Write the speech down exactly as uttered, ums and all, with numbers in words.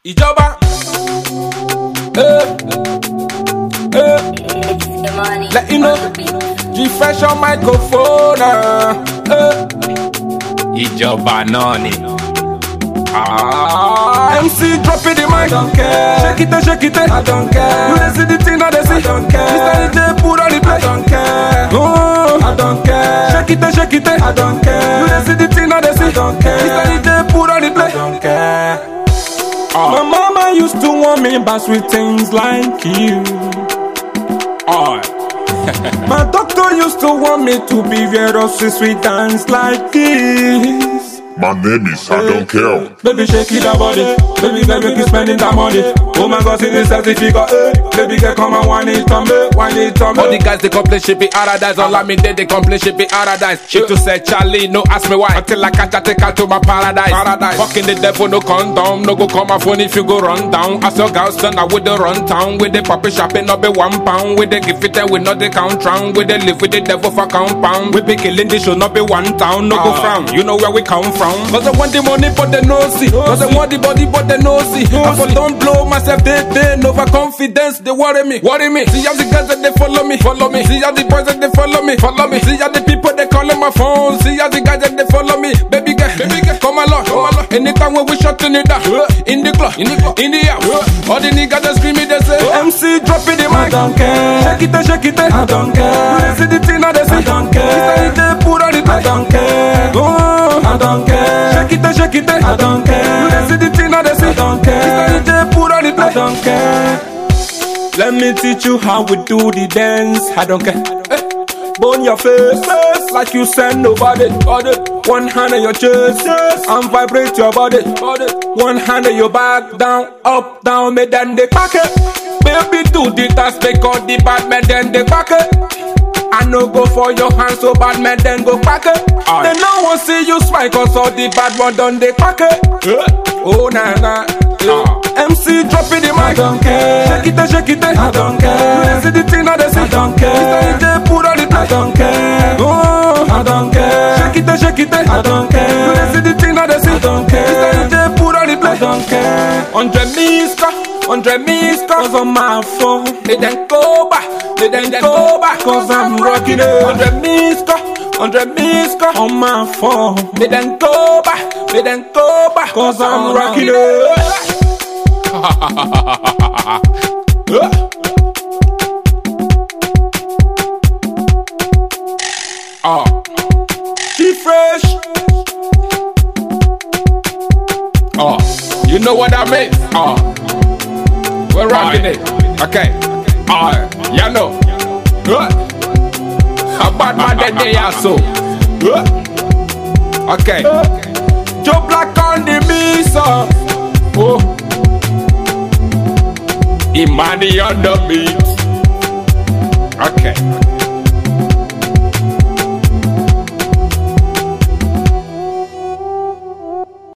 Ìjọba. Eh, eh. Let you know. G-Fresh on microphone. Eh. Ìjọba náà ni. Ah, M C drop it the mic. I don't care. Shake it, shake it. I don't care. You dey see the thing that they see. I don't care. Mister D J put on the play. I don't care. Oh, I don't care. Shake it, shake it. I don't care. You dey see the thing that they see. I don't care. Mister D J put on the play. I don't care. Uh. My mama used to want me back with things like you. Uh. My doctor used to want me to be very sweet dance like this. My name is I don't care. Baby shake it that body. Baby girl make you spending that money. Oh my God, see this certificate. Eh. Baby girl come and whine it on me, whine it on me. All the guys they complain shit be paradise. All I mean they they complain shit be paradise. She to say Charlie, no ask me why. Until I catch I take her to my paradise. Paradise. Fucking the devil no condom. No go call my phone if you go run down. As your girl son I with the run town. With the puppy shopping up be one pound. With the gift it and we not the count round. With the live with the devil for compound. We be killing this should not be one town. No go frown. You know where we come from. Cause I want the money but they no see. Cause I want the body but they no see. I for don't blow myself they they overconfidence they worry me. Worry me. See how the guys that they follow me. Follow me. See how the boys that they follow me. Follow me. See how the people they calling my phone. See how the guys that they follow me. Baby girl, baby girl, come along, come along. Anytime when we shutting it down. In the club, in the club, in the house. All the niggas that screaming they say M C drop it the mic. I don't care. Shake it, shake it. I don't care. You see the thing that they see. I don't care. Mister D J put on it. I don't care. Oh, I don't care. Shake it, shake it. I don't care. You see the thing that they see. I don't care. Mister D J put on it. I don't care. Let me teach you how we do the dance. I don't care. Eh. Bone your face, face like you send nobody. Body. One hand on your chest, chest, and vibrate your body. Body. One hand on your back, down, up, down, me then they pack it. Baby do the dance because the bad man then they pack it. I no go for your hands so bad man then go pack it. Aye. They no one see you smile cause all the bad one done they pack it. Uh. Oh nah nah. Uh. M C drop it the mic. I don't care. Shake it, shake it. I don't care. You see the thing that they see. I don't care. Mister D J put on it. I don't care. Oh, I don't care. Shake it, shake it. I don't care. You see the thing that they see. I don't care. Mister D J put on it. I don't care. Hundred miska, hundred miska. Cause on my phone. They then go back. They then go back. Cause I'm rocking it. Hundred miska, hundred miska. On my phone. They then go back. They then go back. Cause I'm rocking it. Ah, G-Fresh. Oh, you know what I mean? Oh, we're rocking it. Okay. Oh, you know. Good. How about my dead day also? Good. Okay. Joe Black on the beat, so. Oh. Imani on the beat. Okay.